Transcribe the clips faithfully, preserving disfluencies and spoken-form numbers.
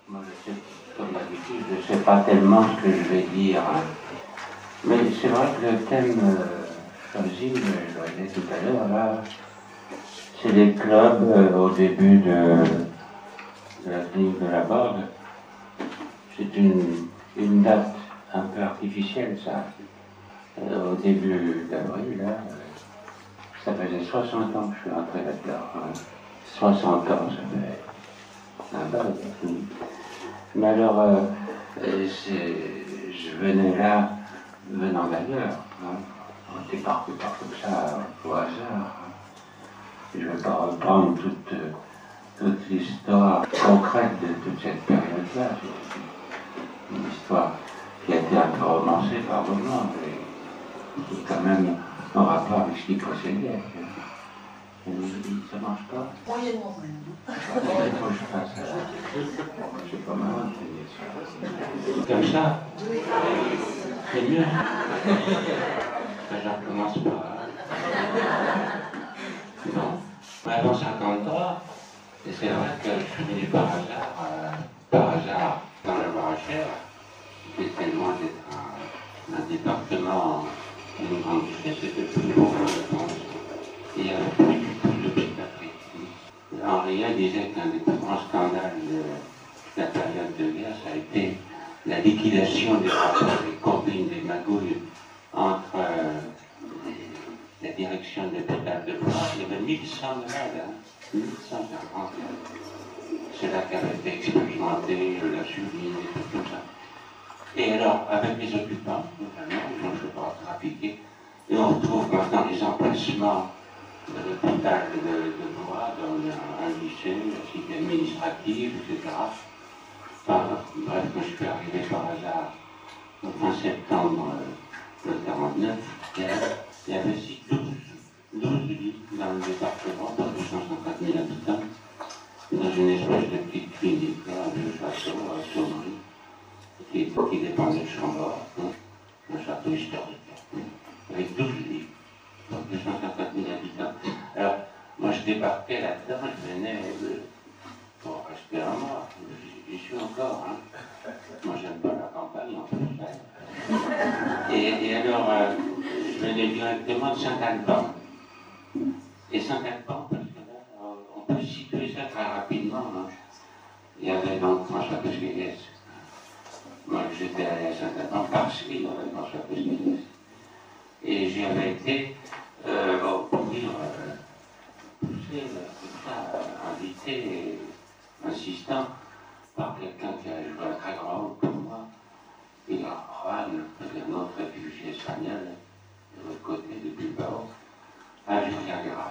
Moi, je sais, comme d'habitude, je ne sais pas tellement ce que je vais dire. Hein. Mais c'est vrai que le thème euh, choisi, je l'ai dit tout à l'heure, là, c'est les clubs euh, au début de, de la clinique de la Borde. C'est une, une date un peu artificielle, ça. Euh, au début d'avril, là, euh, ça faisait soixante ans que je suis entré là-dedans. Hein. soixante ans, ça fait. Ah bah, mais alors, euh, je venais là, venant d'ailleurs. Hein. On n'était pas pas comme ça, au hasard. Hein. Je ne vais pas reprendre toute, toute l'histoire concrète de toute cette période-là. C'est une histoire qui a été un peu romancée par moments, mais qui est quand même en rapport avec ce qui précédait. Ça marche pas? Moyennement. Il faut que je fasse ça. C'est pas mal de ça. Comme ça? C'est mieux. Je recommence par. Non. Avant cinquante-trois, et c'est vrai que je suis venu par hasard, euh, par hasard dans la Loire-et-Cher, qui était loin d'être un, un département, une grande ville, c'était plus beau que je pense. Et il y avait plus du tout de psychiatrie. Henriet disait qu'un des plus grands scandales de la période de guerre, ça a été la liquidation des rapports, des combines, des magouilles entre euh, la direction de l'hôpital de France. Il y avait mille cent malades, hein, mille cent cinquante. C'est là qu'avait été expérimenté la survie et tout comme ça. Et alors, avec les occupants, notamment, ils ont je crois trafiqué, et on retrouve maintenant les emplacements de l'hôpital de, de Blois, dans un, un lycée, la cité administrative, et cetera. Enfin, bref, quand je suis arrivé par hasard, au fin septembre euh, de quarante-neuf, il y avait, il y avait aussi douze lits dans le département, par deux cent cinquante mille habitants, dans une espèce de petite clinique, là, un vieux château à Saumery, qui, qui dépendait de Chambord, hein, un château historique, hein, avec douze lits. Pour deux cent cinquante mille habitants. Alors, moi je débarquais là-dedans, je venais de, pour rester un mois. J'y suis encore. Hein. Moi j'aime pas la campagne en plus. Hein. Et, et alors, euh, je venais directement de Saint-Alban. Et Saint-Alban, parce que là, on peut situer ça très rapidement. Hein. Il y avait donc François Pesquet. Moi j'étais allé à Saint-Alban parce qu'il y avait François Pesquet. Et j'y avais été, euh, bon, pour dire, euh, poussé, comme ça, invité, insistant, par quelqu'un qui a joué un très grand rôle pour moi, et Juan, un autre réfugié espagnol, de l'autre côté, de Bilbao, à Julia Guerra.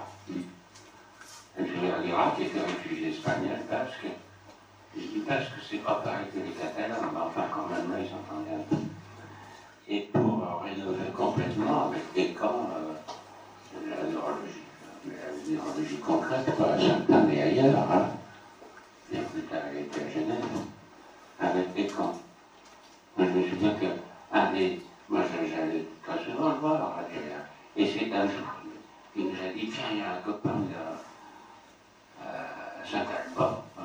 Julia Guerra, qui était réfugié espagnol, parce que, je dis parce que c'est pas pareil que les Catalans, mais enfin, quand même, là, ils s'entendaient un peu. Et pour euh, rénover complètement avec des camps, euh, de la neurologie, mais la neurologie concrète, pas à Saint-Anne et ailleurs, hein. Bien plus tard, elle était à Genève, avec des camps. Moi, je me souviens qu'un des. Moi, j'allais très souvent le voir, là, et c'est un jour qu'il nous a dit tiens, il y a un copain de euh, Saint-Alban, hein,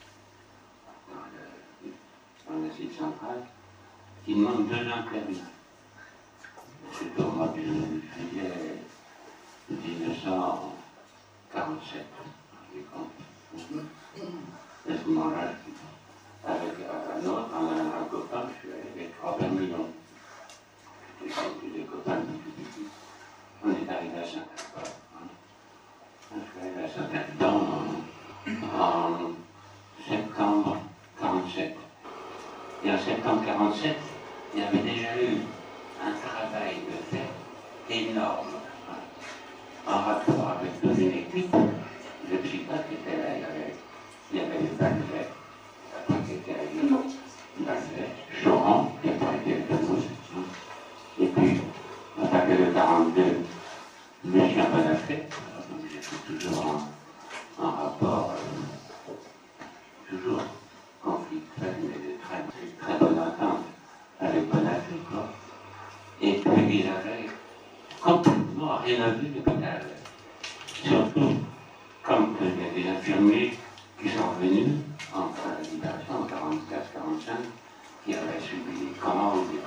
dans, dans le site central, qui demande deux infirmiers. C'est au mois de juillet mille neuf cent quarante-sept, je compte. À ce moment-là, avec un autre, un, un copain, je suis allé avec Robert Millon. C'était des copains depuis petit. On est arrivé à Saint-Alban. Hein. Je suis arrivé à Saint-Alban en, en septembre quarante-sept. Et en septembre quarante-sept, il y avait déjà eu un travail de fait énorme, hein, en rapport avec toute une équipe. Le psychiatre qui était là, il y avait, il y avait Balvet, après qui était avec Balvet, Choran, qui après été avec Toulouse, hein. Et puis, à partir de quarante-deux, Lucien Bonafé, j'étais toujours en, en rapport, euh, toujours conflictuel, mais de très, très bonne entente avec Bonafé, quoi. Et puis ils avaient complètement rénové l'hôpital. Surtout, comme il y a des infirmiers qui sont venus entre la libération en quarante-cinq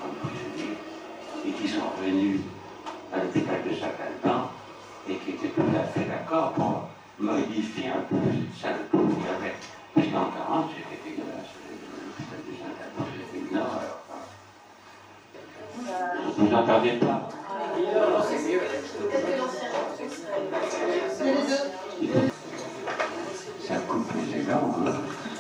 comme vous savez, et qui sont revenus à l'hôpital de Saint-Alban et qui étaient tout à fait d'accord pour modifier un peu cette salle qu'il y avait. Parce qu'en quarante, c'était dégueulasse. L'hôpital de Saint-Alban, c'était une horreur. Vous n'entendez pas? Ça coupe les élans, hein.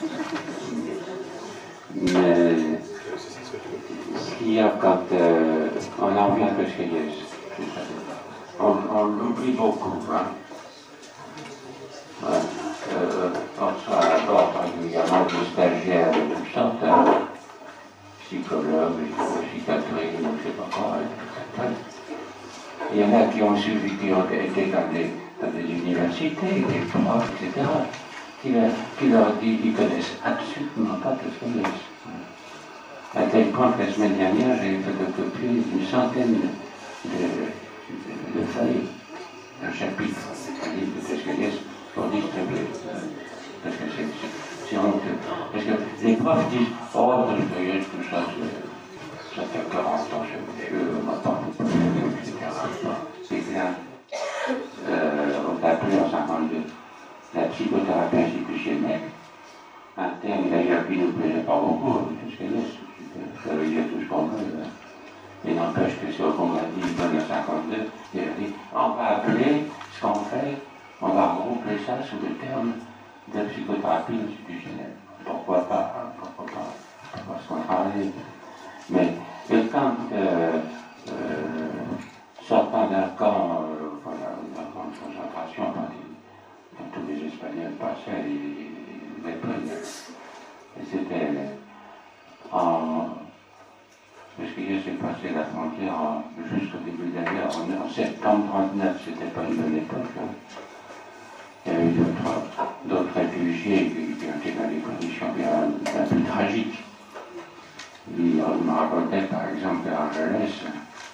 Mais ce qu'il y a quand euh, on en vient que chez les... On, on l'oublie beaucoup, hein. Ouais. Euh, on soit à bord régulièrement des stagiaires de toutes sortes, hein. Psychologues, psychiatrie, je ne sais pas quoi. Hein. Il y en a qui ont suivi, qui ont été dans des, dans des universités, des profs, et cetera, qui, qui leur disent qu'ils ne connaissent absolument pas tout ce qu'ils disent. À tel point que la semaine dernière, j'ai photocopié une centaine de, de, de feuilles, un chapitre, un livre de Tesqueliès pour distribuer. Parce que c'est honteux. Parce que les profs disent, oh, Tesqueliès, tout ça, ça fait quarante ans, je suis vieux, on m'a pas beaucoup, et cetera. C'est bien. Euh, on l'a appelé en cinquante-deux la psychothérapie institutionnelle, un terme d'ailleurs qui ne nous plaisait pas beaucoup, Tesqueliès. Ça veut dire tout ce qu'on veut. Et n'empêche que c'est au Congrès de Lisbonne en cinquante-deux, il a dit on va appeler ce qu'on fait, on va regrouper ça sous le terme de psychothérapie institutionnelle. Pourquoi pas, hein, pourquoi pas, pourquoi se contrarier. Mais et quand, euh, euh, sortant d'un camp, euh, voilà, d'un camp de concentration, quand tous les Espagnols passaient, ils les prenaient. Et c'était en. Parce qu'il s'est passé la frontière jusqu'au début de la guerre, en, en septembre trente-neuf, c'était pas une bonne époque. Hein. Il y a eu d'autres réfugiés qui, qui ont été dans des conditions bien, bien plus tragiques. Il me racontait par exemple qu'à Angeles,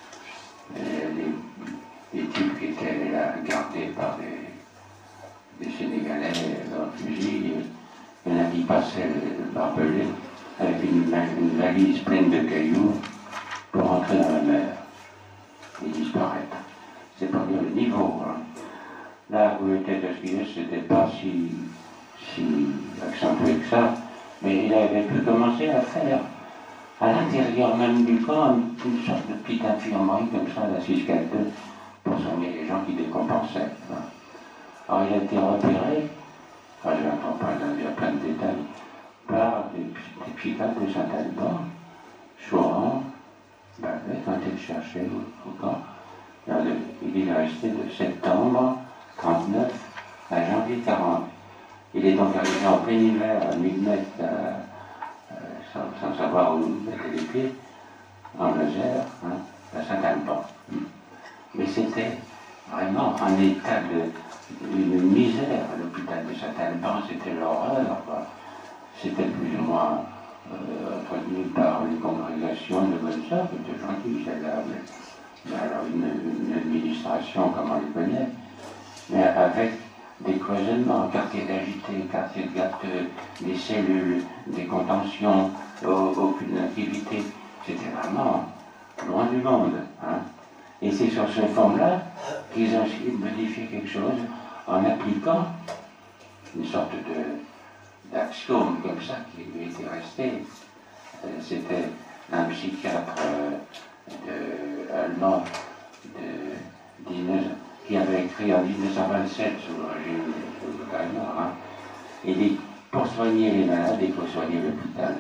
des types qui étaient là, gardés par des, des Sénégalais dans le fusil, il y en a qui passaient le barbelé avec une, une valise pleine de cailloux pour entrer dans la mer et disparaître. C'est pas bien le niveau. Hein. Là où était Tesqueliès, c'était pas si, si accentué que ça, mais il avait pu commencer à faire à l'intérieur même du camp une sorte de petite infirmerie comme ça, la six quatre deux, pour soigner les gens qui décompensaient. Hein. Alors il a été repéré, enfin je n'entends pas dire plein de détails, par des, des psychiatres de Saint-Alban, Chouran, Bavet, quand il cherchait au, au camp. Il est resté de septembre trente-neuf à janvier quarante. Il est donc arrivé en plein hiver à mille mètres, euh, euh, sans, sans savoir où il mettait les pieds, en Lozère, hein, à Saint-Alban. Mais c'était vraiment un état de, de misère à l'hôpital de Saint-Alban, c'était l'horreur, quoi. C'était plus ou moins euh, entretenu par les congrégations de bonnes sœurs, qui étaient gentilles, celles-là, mais alors une, une administration comme on les connaît, mais avec des cloisonnements, quartiers d'agités, quartiers de gâteux, des cellules, des contentions, aucune activité. C'était vraiment loin du monde. Hein. Et c'est sur ce fond-là qu'ils ont essayé de modifier quelque chose en appliquant une sorte de d'axiome comme ça qui lui était resté. Euh, c'était un psychiatre euh, de, allemand de, qui avait écrit en mille neuf cent vingt-sept sous le régime de Weimar. Hein. Il dit pour soigner les malades, il faut soigner l'hôpital.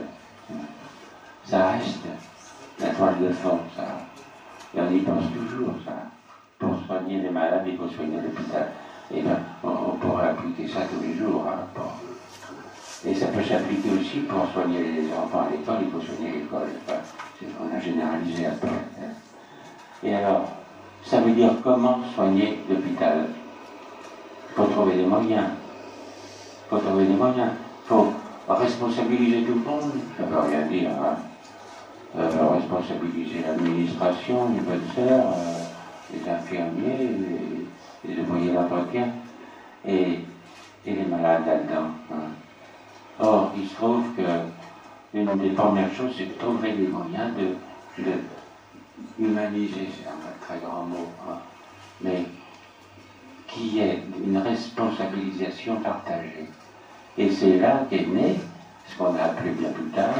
Ça reste la toile de fond, ça. Et on y pense toujours, ça. Pour soigner les malades, il faut soigner l'hôpital. Et bien, on, on pourrait appliquer ça tous les jours. Hein, pour... Et ça peut s'appliquer aussi pour soigner les enfants à l'école, il faut soigner l'école. Enfin, on a généralisé après. Hein. Et alors, ça veut dire comment soigner l'hôpital. Il faut trouver des moyens. Il faut trouver des moyens. Il faut responsabiliser tout le monde. Ça ne veut rien dire. Hein. Euh, responsabiliser l'administration, les bonnes sœurs, euh, les infirmiers, les, les ouvriers d'entretien et, et les malades là-dedans. Hein. Or, il se trouve que l'une des premières choses, c'est de trouver les moyens de de humaniser, c'est un très grand mot, hein, mais qui est une responsabilisation partagée. Et c'est là qu'est né ce qu'on a appelé bien plus tard,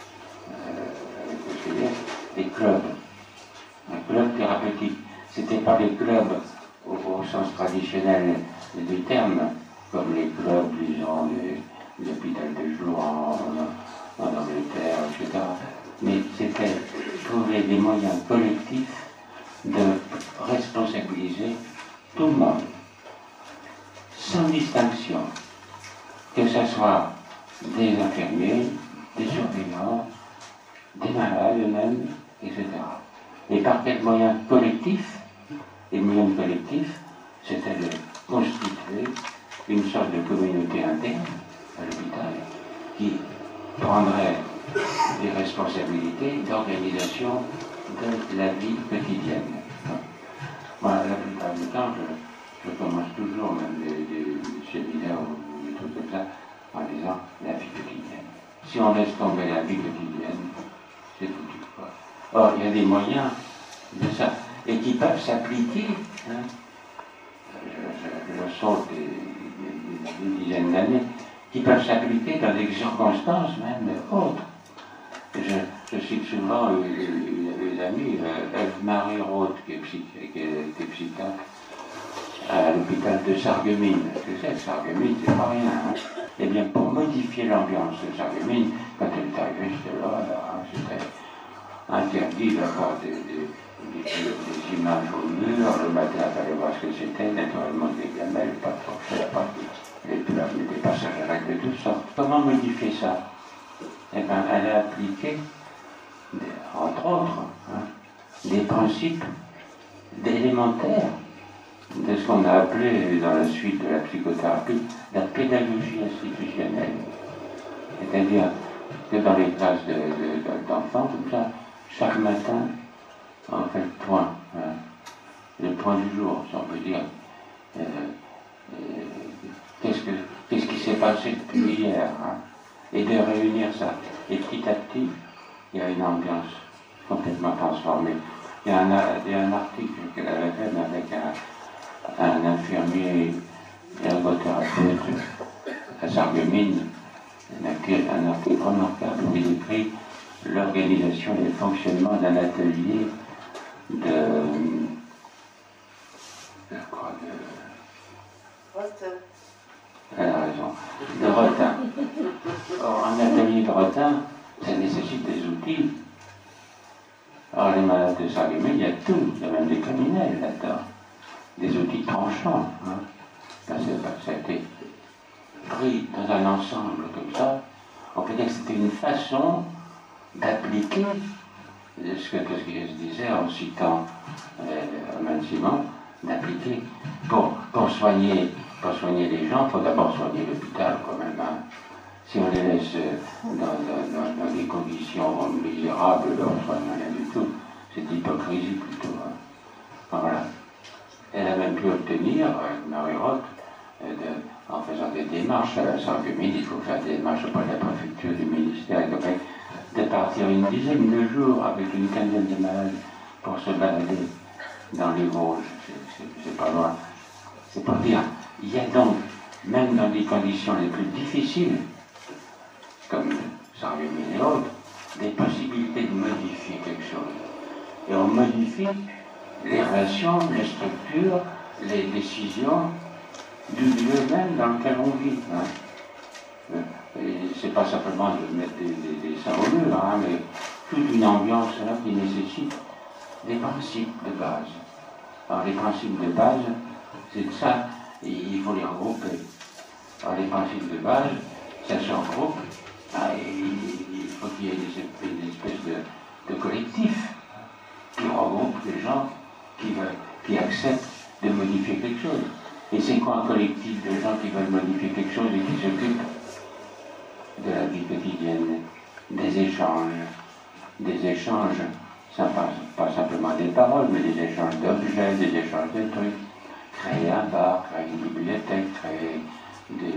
euh, des clubs, un club thérapeutique. C'était pas les clubs au, au sens traditionnel du terme, comme les clubs, disons, des hôpitaux de jour en, en, en Angleterre, et cetera. Mais c'était trouver des moyens collectifs de responsabiliser tout le monde, sans distinction, que ce soit des infirmiers, des surveillants, des malades eux-mêmes, et cetera. Et par quels moyens collectifs? Les moyens collectifs, c'était de constituer une sorte de communauté interne à l'hôpital qui prendrait des responsabilités d'organisation de la vie quotidienne. Moi, la plupart du temps, je, je commence toujours même des, des, des séminaires ou des trucs comme ça en disant la vie quotidienne. Si on laisse tomber la vie quotidienne, c'est foutu, quoi. Or, il y a des moyens de ça, et qui peuvent s'appliquer, hein. je, je, je saute des, des, des, des dizaines d'années, qui peuvent s'appliquer dans des circonstances même autres. Je, je cite souvent les amis, Eve-Marie Roth, qui, qui, qui était psychiatre à l'hôpital de Sarreguemines. Tu sais, Sarreguemines, c'est pas rien. Hein. Eh bien, pour modifier l'ambiance de Sarreguemines, quand elle est arrivée, c'était là, là hein, c'était interdit d'avoir des, des, des, des images au mur. Le matin, il fallait voir ce que c'était, naturellement des gamelles, pas de fourchette, pas de, des passages à règles de toutes sortes. Comment modifier ça? Eh bien, elle a appliqué, entre autres, hein, des principes élémentaires de ce qu'on a appelé, dans la suite de la psychothérapie, la pédagogie institutionnelle. C'est-à-dire que dans les classes de, de, d'enfants, comme ça, chaque matin, on fait le point, hein, le point du jour, si on peut dire. Euh, euh, qu'est-ce, que, qu'est-ce qui s'est passé depuis hier, hein, et de réunir ça. Et petit à petit, il y a une ambiance complètement transformée. Il y a un, il y a un article qu'elle avait fait avec un, un infirmier ergothérapeute à Sarreguemines, un article remarquable où il écrit l'organisation et le fonctionnement d'un atelier de, je crois, de... Elle a raison. De rotin. Or, un atelier de rotin, ça nécessite des outils. Alors, les malades de Sarreguemines, il y a tout. Il y a même des criminels là-dedans. Des outils tranchants. Hein. Ça, ça a été pris dans un ensemble comme ça. On peut dire que c'était une façon d'appliquer ce que Tosquier se disait en citant euh, Hermann Simon, d'appliquer pour, pour soigner. Pour soigner les gens, il faut d'abord soigner l'hôpital quand même. Hein. Si on les laisse dans, dans, dans des conditions misérables, on ne soigne rien du tout. C'est de l'hypocrisie plutôt. Hein. Voilà. Elle a même pu obtenir, Marie Roth, de, en faisant des démarches à Sarreguemines, il faut faire des démarches auprès de la préfecture, du ministère, de partir une dizaine de jours avec une quinzaine de malades pour se balader dans les Vosges. C'est, c'est, c'est pas loin. C'est pour dire. Il y a donc, même dans des conditions les plus difficiles, comme Sarreguemines et autres, des possibilités de modifier quelque chose. Et on modifie les relations, les structures, les décisions du lieu même dans lequel on vit. Hein. Et c'est pas simplement de mettre des, des, des seins au mur, hein, mais toute une ambiance là qui nécessite des principes de base. Alors les principes de base, c'est ça. Et il faut les regrouper. Alors les principes de base, ça se regroupe, ah, et il faut qu'il y ait des, des espèces de, de collectifs qui regroupent les gens qui, veulent, qui acceptent de modifier quelque chose. Et c'est quoi un collectif de gens qui veulent modifier quelque chose et qui s'occupent de la vie quotidienne, des échanges, des échanges, ça passe pas simplement des paroles, mais des échanges d'objets, des échanges de trucs. Créer un bar, créer une bibliothèque, créer des...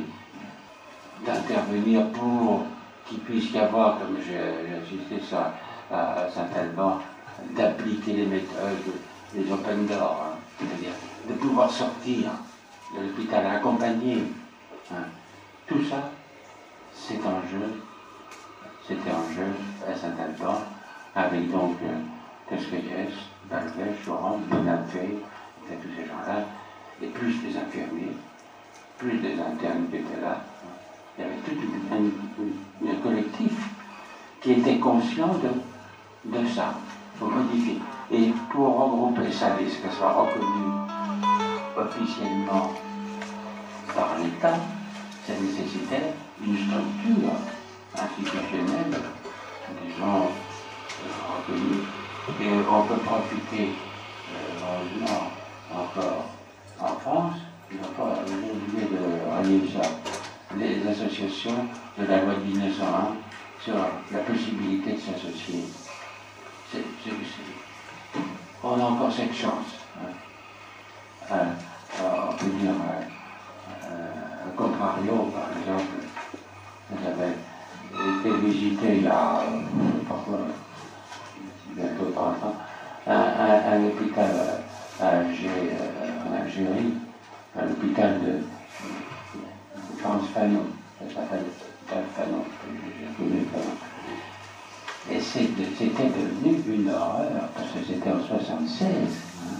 d'intervenir pour qu'il puisse y avoir, comme j'ai assisté ça à Saint-Alban, d'appliquer les méthodes, les open doors, hein, c'est-à-dire de pouvoir sortir de l'hôpital accompagné. Hein. Tout ça, c'est en jeu, c'était en jeu à Saint-Alban, avec donc euh, Tesqueyes, Balvet, Choran, Bonafé, et tous ces gens-là, et plus des infirmiers, plus des internes qui étaient là. Il y avait tout un, un, un collectif qui était conscient de, de ça, pour modifier. Et pour regrouper ça, et que ça soit reconnu officiellement par l'État, ça nécessitait une structure institutionnelle, des gens euh, reconnus. Et on peut profiter, euh, encore en France, il n'a pas oublié de relier ça, les associations de la loi de mille neuf cent un sur la possibilité de s'associer. C'est, c'est, c'est, on a encore cette chance. Hein. Euh, on peut dire, euh, euh, un contrario, par exemple, j'avais été visité il y a, euh, parfois, bientôt trente ans, un, un, un hôpital à Alger, en Algérie, à l'hôpital de France Fanon, ça s'appelle l'hôpital Fanon, j'ai connu Fanon. Et c'était devenu une horreur, parce que c'était en soixante-seize. Hein.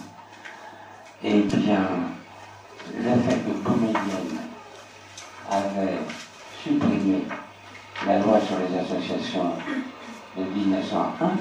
Et bien, le fait que Boumedienne avait supprimé la loi sur les associations de mille neuf cent un,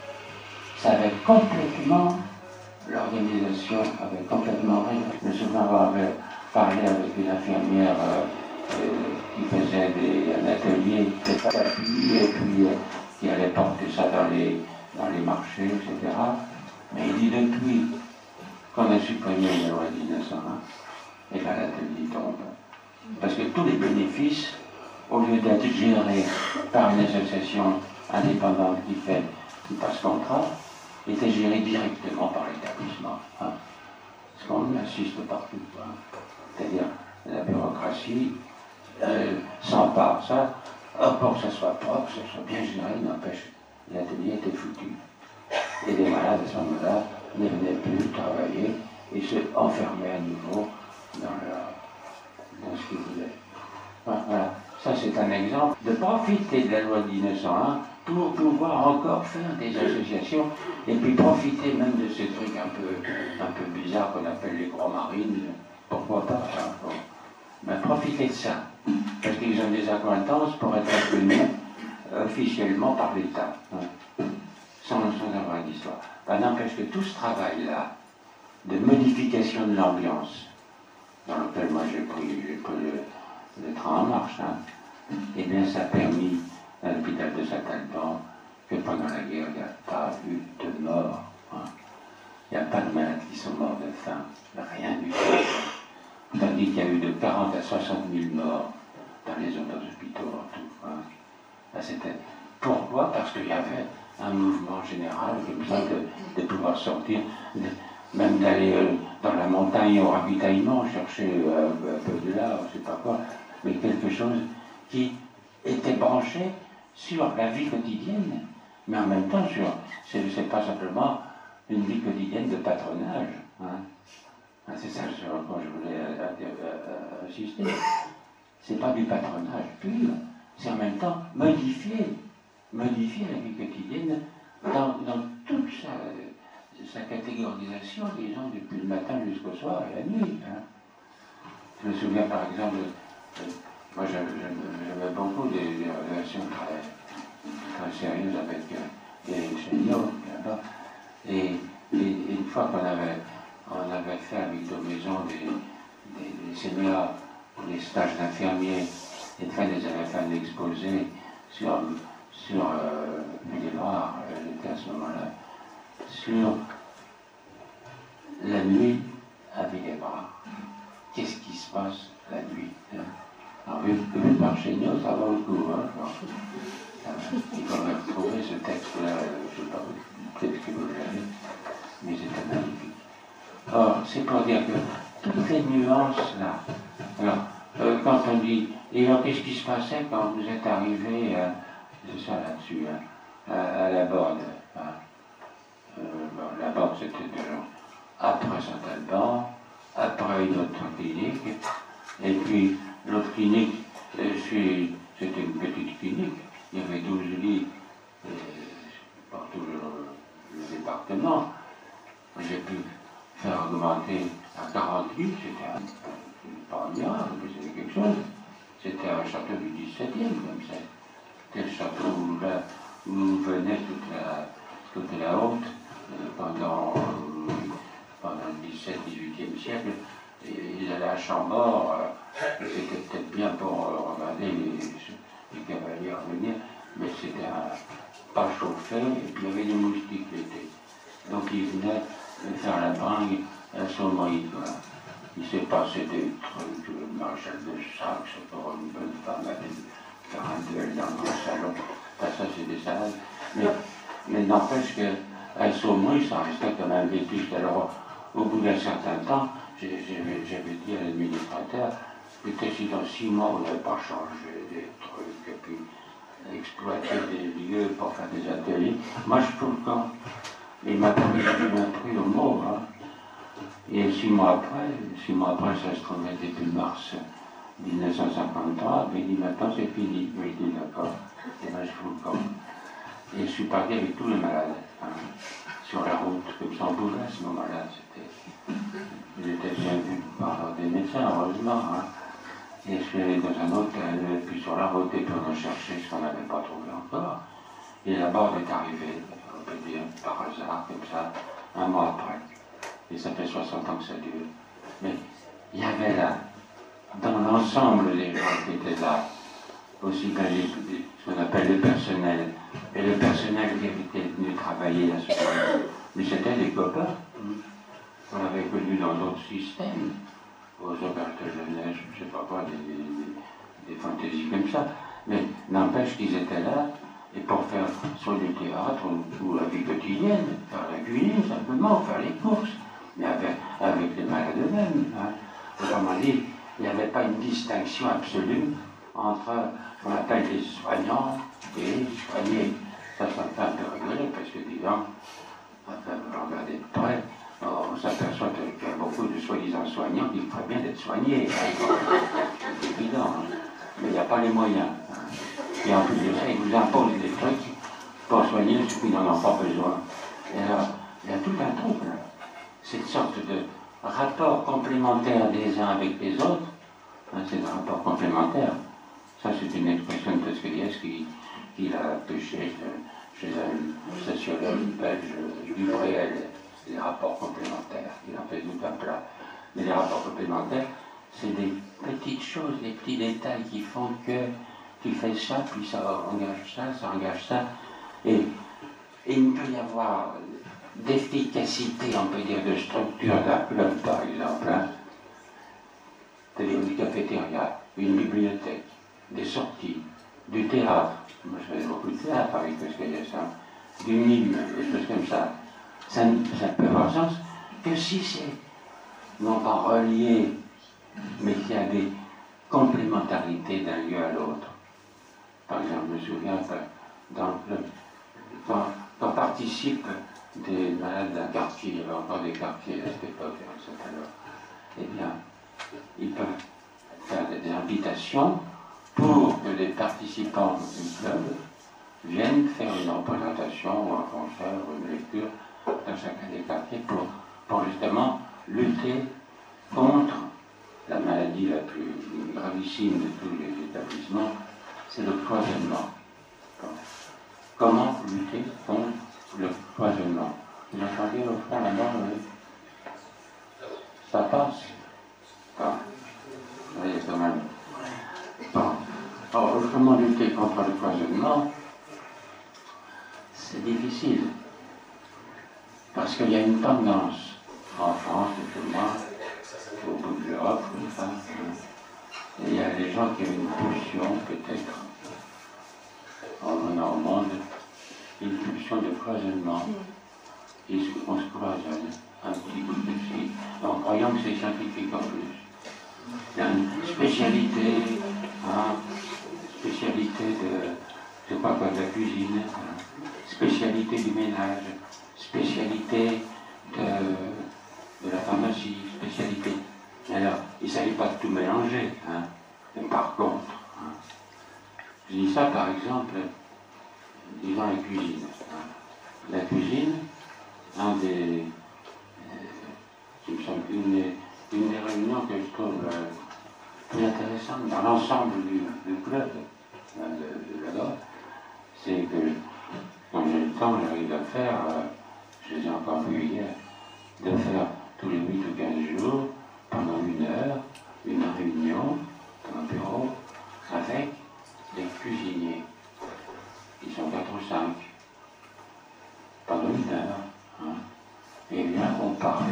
ça avait complètement, l'organisation avait complètement rien. Je me souviens avoir parlé avec une infirmière euh, euh, qui faisait des, un atelier de tapis et puis euh, qui allait porter ça dans les, dans les marchés, et cetera. Mais il dit depuis qu'on a supprimé la loi de mille neuf cent un, et bien l'atelier tombe. Parce que tous les bénéfices, au lieu d'être gérés par une association indépendante qui fait, qui passe contrat, étaient gérés directement par l'établissement. Hein. Ce qu'on assiste partout. Hein. C'est-à-dire, la bureaucratie euh, s'empare ça, pour que ça soit propre, que ça soit bien géré, n'empêche, l'atelier était foutu. Et les malades, à ce moment-là, ne venaient plus travailler et se enfermaient à nouveau dans, leur, dans ce qu'ils voulaient. Voilà. Ça, c'est un exemple de profiter de la loi de mille neuf cent un pour pouvoir encore faire des associations et puis profiter même de ces trucs un peu, un peu bizarres qu'on appelle les gros marines. Pourquoi pas hein, bon. Ben, profiter de ça, parce qu'ils ont des accointances pour être reconnus euh, officiellement par l'État, hein, sans, sans avoir d'histoire. Ben, n'empêche que tout ce travail-là, de modification de l'ambiance, dans lequel moi j'ai pris, j'ai pris le, le train en marche, hein, eh bien ça a permis à l'hôpital de Saint-Alban que pendant la guerre, il n'y a pas eu de mort. Hein. Il n'y a pas de malades qui sont morts de faim, rien du tout. Tandis qu'il y a eu de quarante à soixante mille morts dans les autres hôpitaux en tout. Hein. Ben, c'était... Pourquoi? Parce qu'il y avait un mouvement général comme ça de, de pouvoir sortir, de, même d'aller euh, dans la montagne au ravitaillement, chercher euh, un peu de là, je ne sais pas quoi, mais quelque chose qui était branché sur la vie quotidienne, mais en même temps sur, c'est, c'est pas simplement une vie quotidienne de patronage. Hein. C'est ça sur quoi je voulais euh, euh, insister. C'est pas du patronage pur, c'est en même temps modifier, modifier la vie quotidienne dans, dans toute sa, sa catégorisation, disons, depuis le matin jusqu'au soir et la nuit. Hein. Je me souviens par exemple, euh, moi j'avais beaucoup des, des relations très, très sérieuses avec euh, des seniors là-bas, et, et, et une fois qu'on avait On avait fait avec nos maisons des, des, des séminaires, des stages d'infirmiers, et enfin, ils avaient fait un exposé sur, sur euh, les bras, j'étais à ce moment-là, sur la nuit avec les bras. Qu'est-ce qui se passe la nuit hein? Alors, vu, vu par chez nous, ça va au coup. Hein, il faudrait retrouver ce texte-là, je ne sais pas, peut-être que vous l'avez, mais c'était magnifique. Or, c'est pour dire que toutes les nuances là. Alors, euh, quand on dit, et alors qu'est-ce qui se passait quand vous êtes arrivé, euh, c'est ça là-dessus, hein, à, à la Borde, hein, c'était déjà après Saint-Alban, après une autre clinique, et puis l'autre clinique, c'était une petite clinique, il y avait douze lits euh, par tout le, le département. J'ai pu faire augmenter à quarante lits, c'était pas un miracle, mais c'était quelque chose. C'était un château du dix-septième, comme ça. C'était le château où, là, où venait toute la, toute la haute euh, pendant, euh, pendant le dix-septième, dix-huitième siècle. Et ils allaient à Chambord, euh, c'était peut-être bien pour euh, regarder les, les cavaliers revenir, mais c'était pas chauffé, et puis il y avait des moustiques l'été. Donc ils venaient faire la bringue à Saumry, quoi. Il s'est passé des trucs, le maréchal de Saxe, pour une bonne femme, aller faire un duel dans le salon. Enfin, ça, c'est des salades. Mais, mais n'empêche qu'à Saumry, ça restait quand même vétuste. Alors, au bout d'un certain temps, j'avais dit à l'administrateur, peut-être si dans six mois, on n'avait pas changé des trucs, et puis exploiter des lieux pour faire des ateliers. Moi, je trouve quand il m'a pris, pris au mot, hein. Et six mois après, six mois après, ça se trouvait début mars mille neuf cent cinquante-trois, mais il dit maintenant c'est fini. Oui, il dit d'accord, et ben je fous le camp. Et je suis parti avec tous les malades, hein, sur la route, comme ça on bougeait à ce moment-là. Ils étaient bien vus par des médecins, heureusement. Hein. Et je suis allé dans un hôtel, et puis sur la route, et puis on a cherché ce qu'on n'avait pas trouvé encore. Et la mort est arrivée, on peut dire, par hasard, comme ça, un mois après. Et ça fait soixante ans que ça dure. Mais il y avait là, dans l'ensemble des gens qui étaient là, aussi bien les, ce qu'on appelle le personnel, et le personnel qui était venu travailler à ce moment-là, mais c'était des copains qu'on avait connus dans d'autres systèmes, aux auberges de jeunesse, je ne sais pas quoi, des, des, des fantaisies comme ça. Mais n'empêche qu'ils étaient là, et pour faire soit du théâtre ou, ou la vie quotidienne, faire la cuisine simplement, faire les courses, mais avec, avec les malades eux-mêmes. Hein. Autrement dit, il n'y avait pas une distinction absolue entre ce qu'on appelle les soignants et les soignés. Ça, ça me fait un peu rigoler, parce que, disons, enfin, vous regardez de près, on s'aperçoit qu'il y a beaucoup de soi-disant soignants qui feraient bien d'être soignés. C'est évident, hein. Mais il n'y a pas les moyens. Hein. Et en plus de ça, ils vous imposent des trucs pour soigner ceux qui n'en ont pas besoin. Et alors, il y a tout un truc, là. Cette sorte de rapport complémentaire des uns avec les autres, hein, c'est un rapport complémentaire. Ça, c'est une expression de Dostoïevski qu'il a pêché chez un sociologue belge, Dubreuil, les rapports complémentaires. Il en fait tout un plat. Mais les rapports complémentaires, c'est des petites choses, des petits détails qui font que tu fais ça, puis ça engage ça, ça engage ça. Et, et il peut y avoir d'efficacité, on peut dire, de structure d'un club, par exemple. Hein. C'est-à-dire une cafétéria, une bibliothèque, des sorties, du théâtre. Moi, je fais beaucoup de théâtre avec ce qu'il y a ça, du mime, des choses comme ça. Ça, ça peut avoir sens que si c'est non pas relié, mais qu'il y a des complémentarités d'un lieu à l'autre. Par exemple, je me souviens dans le, quand, quand on participe des malades d'un quartier, il y avait encore des quartiers à cette époque, alors, eh bien, ils peuvent faire des invitations pour que les participants du club viennent faire une représentation ou un concert ou une lecture dans chacun des quartiers pour, pour justement lutter contre la maladie la plus gravissime de tous les établissements, c'est le cloisonnement. Comment lutter contre le cloisonnement? Vous entendez au fond là-bas, oui? Ça passe? Bon. Vous voyez quand même. Bon. Alors, comment lutter contre le cloisonnement? C'est difficile. Parce qu'il y a une tendance en France, tout le moins, au bout de l'Europe, enfin, et il y a des gens qui ont une pulsion, peut-être, en au monde, une pulsion de cloisonnement. Et on se cloisonne un petit bout de ci, en croyant que c'est scientifique en plus. Il y a une spécialité, hein, spécialité de, je crois quoi, de la cuisine, hein, spécialité du ménage, spécialité de, de la pharmacie, spécialité. Alors, il ne s'agit pas de tout mélanger, hein. Mais par contre, hein, je dis ça par exemple, disons la cuisine. Hein. La cuisine, un des, euh, qui me semble une des, une des réunions que je trouve euh, plus intéressante dans l'ensemble du, du club euh, de, de là-bas, c'est que quand j'ai le temps, j'arrive à faire, euh, je les ai encore vus hier, de faire tous les huit ou quinze jours, pendant une heure, une réunion, dans un bureau, avec les cuisiniers. Ils sont quatre ou cinq, pendant une heure. Hein. Et bien, on parle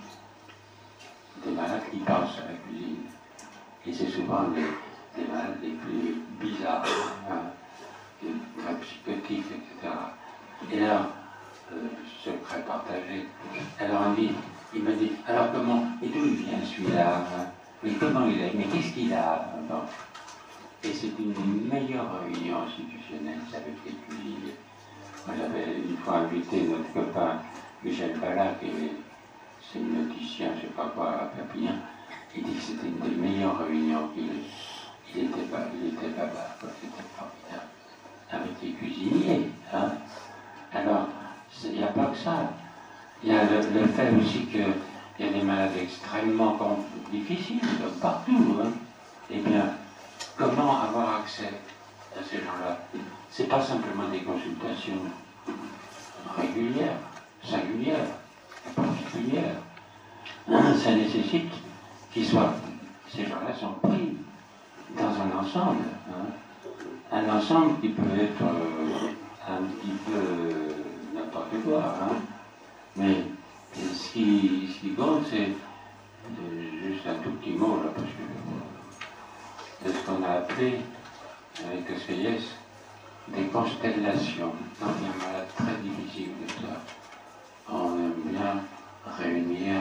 des malades qui passent à la cuisine. Et c'est souvent les, les malades les plus bizarres, hein, les très psychotiques, et cetera. Et là, euh, secret partagé, alors on dit, il me dit, alors comment, et d'où il vient celui-là, hein, mais comment il est, mais qu'est-ce qu'il a, bon. Et c'est une meilleure réunion institutionnelle, c'est avec les cuisiniers. Moi j'avais une fois invité notre copain Michel Ballac, qui est sémioticien, je ne sais pas quoi, à Perpignan. Il dit que c'était une des meilleures réunions qu'il il était pas, il était là-bas, c'était formidable. Avec les cuisiniers, hein. Alors, il n'y a pas que ça. Il y a le, le fait aussi qu'il y a des malades extrêmement difficiles, comme partout, hein. Eh bien, comment avoir accès à ces gens-là? C'est pas simplement des consultations régulières, singulières, particulières. Ça nécessite qu'ils soient, ces gens-là sont pris dans un ensemble. Hein. Un ensemble qui peut être euh, un petit peu euh, n'importe quoi. Hein. Mais ce qui, ce qui compte, c'est euh, juste un tout petit mot, là, parce que de ce qu'on a appelé, avec le C I S, des constellations. Quand il y a un malade très difficile de ça, on aime bien réunir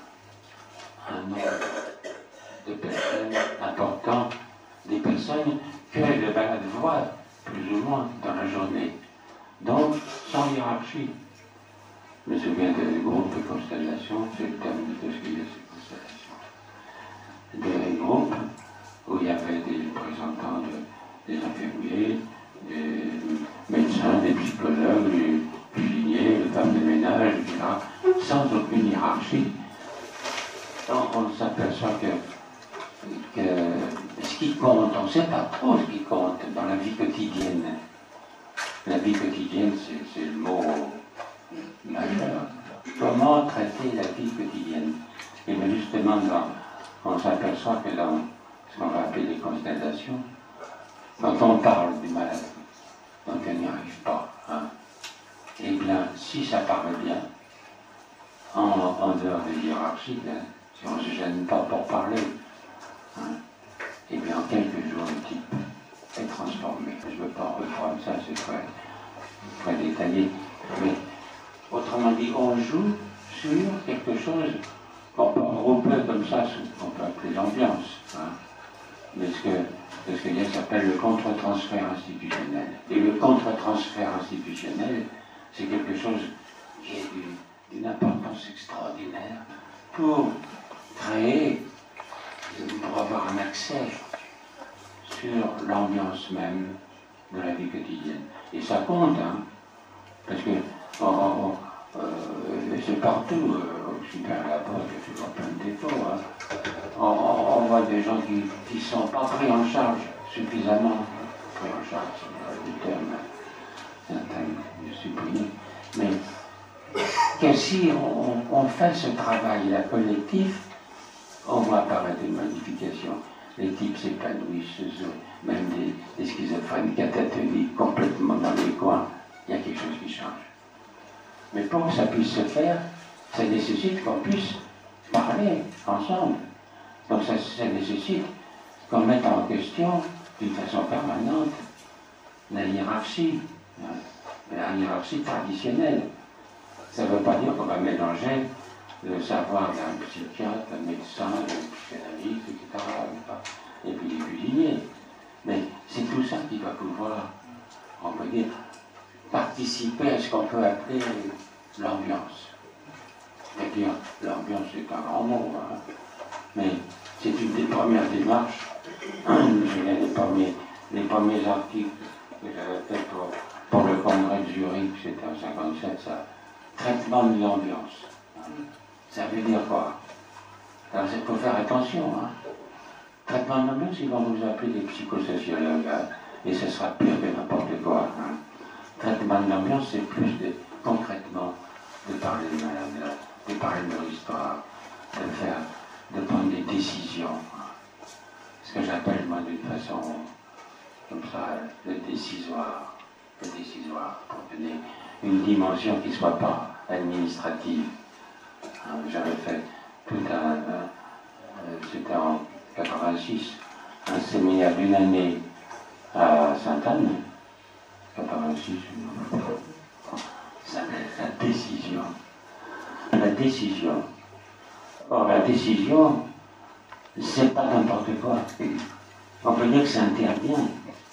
un nombre de personnes importantes, des personnes que le malade voit plus ou moins dans la journée. Donc, sans hiérarchie. Je me souviens des groupes de constellations, c'est le terme de ce qu'il y a, ces constellations. Des groupes où il y avait des représentants de, des infirmiers, des médecins, des psychologues, des cuisiniers, des femmes de ménage, et cetera, sans aucune hiérarchie. Donc on s'aperçoit que, que ce qui compte, on ne sait pas trop ce qui compte dans la vie quotidienne. La vie quotidienne, c'est le mot majeur. Comment traiter la vie quotidienne? Et bien justement, dans, on s'aperçoit que dans ce qu'on va appeler les constellations, quand on parle du malade, donc on n'y arrive pas, hein, et bien si ça parle bien, en, en dehors des hiérarchies, hein, si on ne se gêne pas pour parler, hein, et bien en quelques jours le type est transformé. Je ne veux pas reprendre ça, c'est très, très détaillé, mais autrement dit, on joue sur quelque chose qu'on peut regrouper comme ça, on peut appeler l'ambiance, hein, de ce que de ce que s'appelle le contre-transfert institutionnel. Et le contre-transfert institutionnel, c'est quelque chose qui est d'une importance extraordinaire pour créer, pour avoir un accès sur l'ambiance même de la vie quotidienne. Et ça compte, hein, parce que on, on, euh, c'est partout, euh, je suis bien là-bas, je vois plein de défauts, hein. On, on, on voit des gens qui ne sont pas pris en charge suffisamment, pris en charge, c'est le terme, c'est un terme supprimé, mais que si on, on fait ce travail-là collectif, on voit apparaître une modification. Les types s'épanouissent, même des, des schizophrènes catatoniques complètement dans les coins, il y a quelque chose qui change. Mais pour que ça puisse se faire, ça nécessite qu'on puisse parler ensemble. Donc ça, ça nécessite qu'on mette en question, d'une façon permanente, la hiérarchie, hein, la hiérarchie traditionnelle. Ça ne veut pas dire qu'on va mélanger le savoir d'un psychiatre, d'un médecin, d'un psychanalyste, et cetera, et puis des cuisiniers. Mais c'est tout ça qui va pouvoir, on peut dire, participer à ce qu'on peut appeler l'ambiance. C'est-à-dire, l'ambiance c'est un grand mot, hein. Mais c'est une des premières démarches. Les premiers, les premiers articles que j'avais faits pour, pour le congrès de Zurich, c'était en cinquante-sept, ça. Traitement de l'ambiance. Ça veut dire quoi? Alors, il faut faire attention, hein. Traitement de l'ambiance, ils vont vous appeler des psychosociologues, hein, et ce sera pire que n'importe quoi. Hein. Traitement de l'ambiance, c'est plus de, concrètement, de parler de malade, de parler de leur histoire, de faire, de prendre des décisions. Hein. Ce que j'appelle, moi, d'une façon comme ça, le décisoire, le décisoire, pour donner une dimension qui ne soit pas administrative. Hein, j'avais fait tout un, euh, c'était en quatre-vingt-six, un séminaire d'une année à Sainte-Anne, quatre-vingt-six, ça la décision. La décision. Or, la décision, c'est pas n'importe quoi. On peut dire que ça intervient,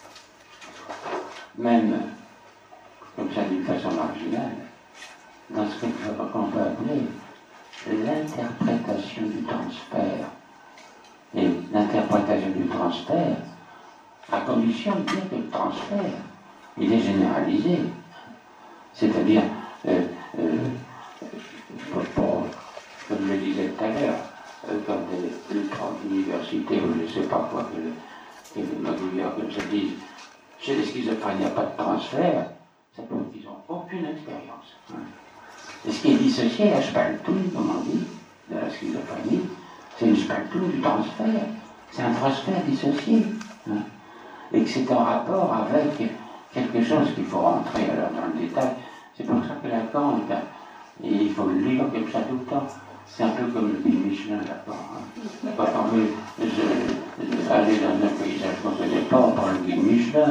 même comme ça d'une façon marginale, dans ce qu'on peut appeler l'interprétation du transfert. Et l'interprétation du transfert, à condition de dire que le transfert, il est généralisé. C'est-à-dire, euh, euh, pour, pour, comme je le disais tout à l'heure, euh, quand les, les profs d'université, ou je ne sais pas quoi, que les magouilleurs comme ça disent, chez les schizophrènes, il n'y a pas de transfert, ça prouve qu'ils n'ont aucune expérience. Hein. Et ce qui est dissocié, la spaltouille, comme on dit, de la schizophrénie, c'est une spaltouille du transfert. C'est un transfert dissocié. Hein. Et que c'est en rapport avec quelque chose qu'il faut rentrer alors dans le détail. C'est pour ça que Lacan, il faut le lire comme ça tout le temps. C'est un peu comme le guide Michelin, Lacan. Hein. Quand on veut je, aller dans un paysage qu'on ne connaît pas, on prend le guide Michelin.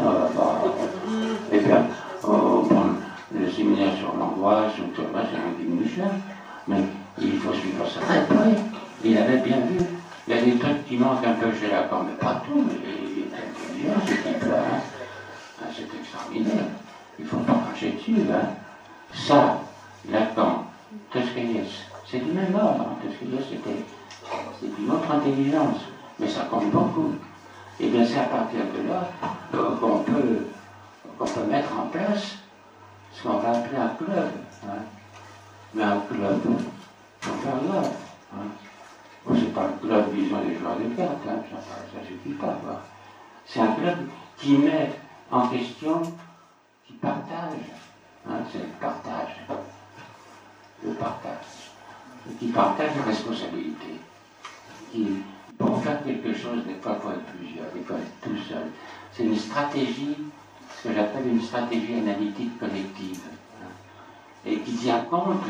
Et bien, on prend le séminaire sur l'angoisse, ou tout ça, c'est un guide Michelin. Mais il faut suivre ça très près. Il avait bien vu. Il y a des trucs qui manquent un peu chez Lacan, mais pas tout, mais il est intelligent, ce type-là. Hein. C'est extraordinaire. Il ne faut pas cracher dessus. Hein. Ça, Lacan, Toscaïès, c'est du même ordre. Hein. Toscaïès, c'était c'est une autre intelligence, mais ça compte beaucoup. Et bien c'est à partir de là qu'on peut, qu'on peut mettre en place ce qu'on va appeler un club. Hein. Mais un club pour faire l'œuvre. Hein. Bon, c'est pas le club, disons, des joueurs de cartes, hein. ça ne suffit pas. Quoi. C'est un club qui met en question, qui partage. Hein, c'est le partage. Le partage. Et qui partage la responsabilité. Qui, pour faire quelque chose, des fois, il faut être plusieurs, des fois, être tout seul. C'est une stratégie, ce que j'appelle une stratégie analytique collective. Hein, et qui tient compte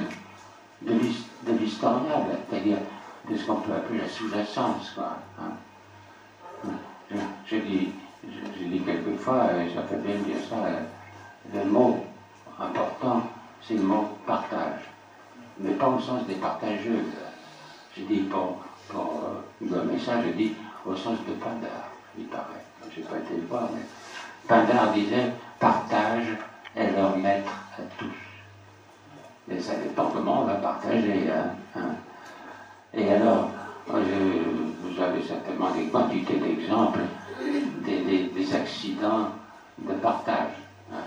de l'historiable, c'est-à-dire de ce qu'on peut appeler la sous-jacence, quoi. Hein. Je, je, dis, je, je dis quelquefois, et ça fait bien dire ça, le mot important, c'est le mot partage. Mais pas au sens des partageuses. Je dis pour, pour euh, gommer ça, je dis au sens de Pindare, il paraît. Je n'ai pas été le voir, mais Pindare disait partage est leur maître à tous. Mais ça dépend comment on va partager. Hein, hein. Et alors, je, vous avez certainement des quantités d'exemples des, des, des accidents de partage. Hein.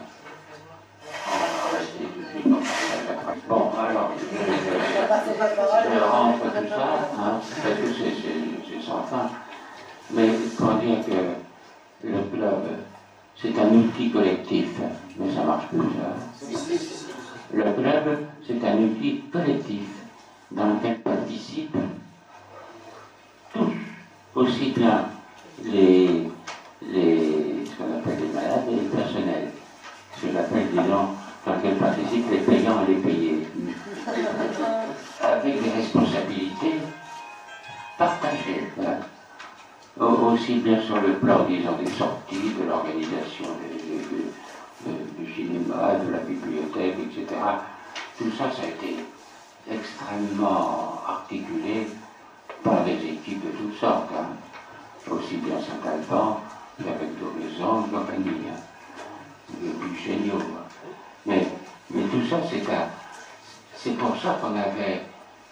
Bon, alors, je, je, je rentre tout ça, hein, parce que c'est sans fin. Mais pour dire que le club, c'est un outil collectif, mais ça marche plus, ça. Le club, c'est un outil collectif dans lequel participent tous, aussi bien les, les, ce qu'on appelle les malades et les personnels. Ce que j'appelle, disons, dans lequel participent les payants et les payés. Avec des responsabilités partagées. Hein. Aussi bien sur le plan, disons, des sorties, de l'organisation du cinéma, de la bibliothèque, et cetera. Tout ça, ça a été extrêmement articulé par des équipes de toutes sortes. Hein. Aussi bien Saint-Alban qu'avec Doraison, compagnie. Hein. Les plus géniaux. Hein. Mais, mais tout ça, c'est pour ça qu'on avait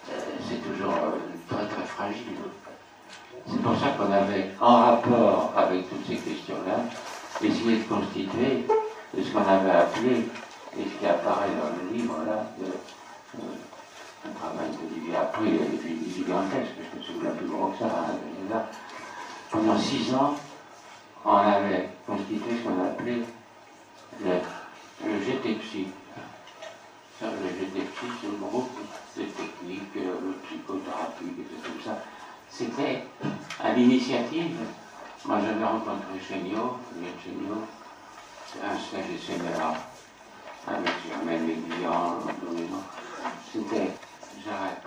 c'est toujours euh, très très fragile. C'est pour ça qu'on avait, en rapport avec toutes ces questions-là, essayé de constituer ce qu'on avait appelé, et ce qui apparaît dans le livre là, de, euh, un travail d'Olivier après, il est gigantesque, parce que c'est bien plus gros que ça. Hein, là. Pendant six ans, on avait constitué ce qu'on appelait le, le G T P S Y. Ça, le G T P S Y, c'est le groupe de techniques, de psychothérapie, et tout ça. C'était à l'initiative. Moi, j'avais rencontré Chéniaud, Julien Chéniaud, un stage de C M A, avec Germaine Léguillon, c'était j'arrête.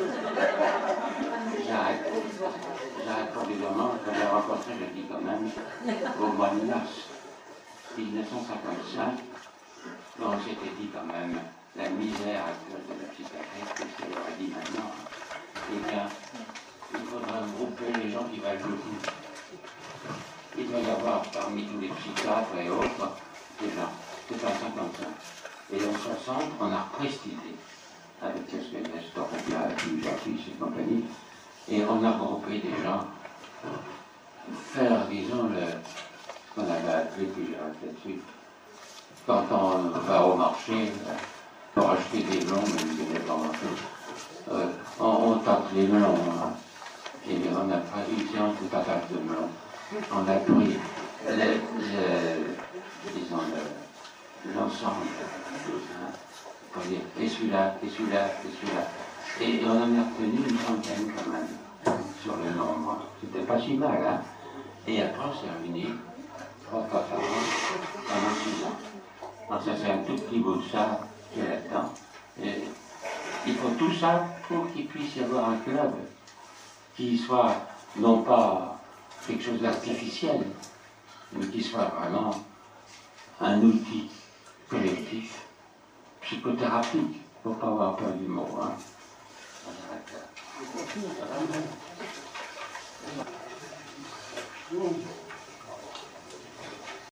J'arrête. J'arrête pour des moments, quand j'ai rencontré, je dis quand même, au mois de mars mille neuf cent cinquante-cinq, on s'était dit quand même la misère actuelle de la psychiatrie, qu'est-ce qu'elle aurait dit maintenant? Eh bien, il faudra grouper les gens qui valent le coup. Il doit y avoir parmi tous les psychiatres et autres des gens. C'est en cinquante-cinq. Et en soixante, on a repris cette idée avec ce que Nestor Roubia, Jacques et compagnie. Et on a regroupé des gens pour faire, disons, le, ce qu'on avait appelé, puis j'ai arrêté dessus, quand on va au marché pour acheter des melons, même si n'est pas marché, euh, on, on tape les melons. Hein. Et on a pris une séance de tapage de melons. On a pris le, le, disons, le, l'ensemble, hein, et celui-là, et celui-là, et celui-là. Et on en a retenu une centaine quand même, sur le nombre. C'était pas si mal, hein. Et après, on s'est réunis, trois fois par an, pendant six ans. Donc ça, c'est un tout petit bout de ça qui est là-dedans. Et il faut tout ça pour qu'il puisse y avoir un club qui soit non pas quelque chose d'artificiel, mais qui soit vraiment un outil collectif, psychothérapique, il ne faut pas avoir peur du mot. Hein. On arrête là.